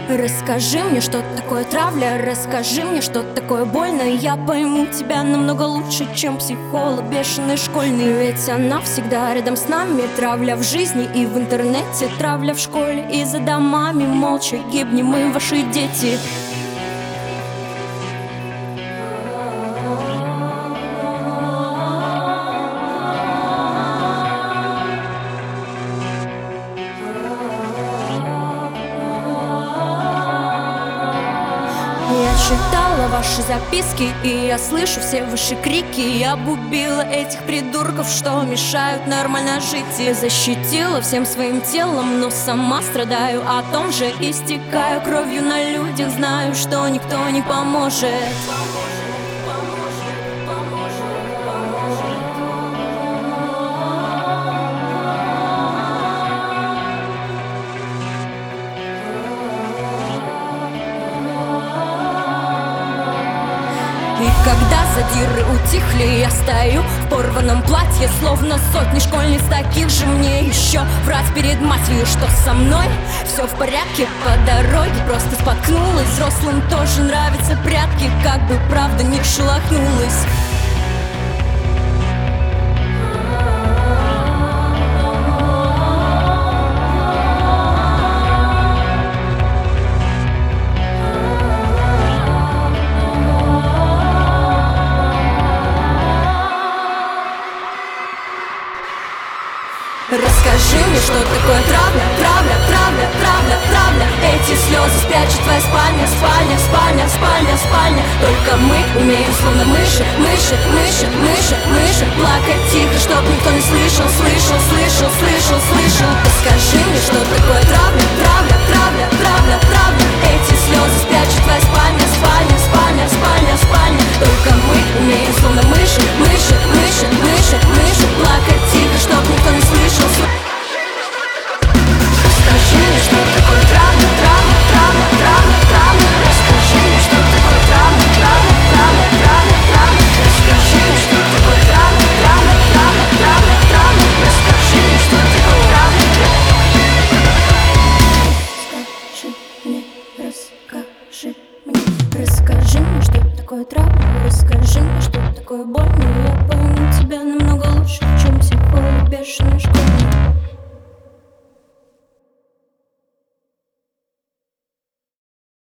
Расскажи мне, что такое травля, расскажи мне, что такое больно. Я пойму тебя намного лучше, чем психолог бешеный школьный. Ведь она всегда рядом с нами. Травля в жизни и в интернете, травля в школе и за домами. Молча гибнем мы, ваши дети. Я читала ваши записки, и я слышу все ваши крики. Я бы убила этих придурков, что мешают нормально жить. Я защитила всем своим телом, но сама страдаю, о том же истекаю кровью на людях. Знаю, что никто не поможет. И когда задиры утихли, я стою в порванном платье, словно сотни школьниц таких же. Мне еще врать перед матерью, что со мной все в порядке. По дороге просто споткнулась. Взрослым тоже нравятся прятки, как бы правда не шелохнулась. Расскажи мне, что такое травля, травля, травля, травля, травля. Эти слезы спрячет твоя спальня, спальня, спальня, спальня, спальня. Только мы умеем, словно мыши, мыши, мыши, мыши, мыши, плакать тихо, чтоб никто не слышал, слышал, слышал, слышал, слышал. Расскажи мне, что такое